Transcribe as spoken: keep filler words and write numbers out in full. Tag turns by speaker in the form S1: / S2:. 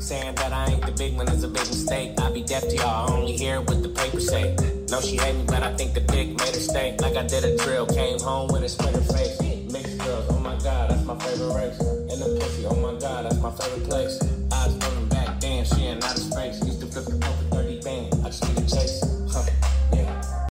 S1: Saying that I ain't the big one is a big mistake. I be deaf to y'all, I only hear what the paper say. No, she hate me, but I think the dick made her stay. Like I did a drill, came home with a splinter face. Mixed girls, oh my god, that's my favorite race. And the pussy, oh my god, that's my favorite place. Eyes rolling back, damn, she in outer space. Used to flip the poker thirty band, I just need a chase.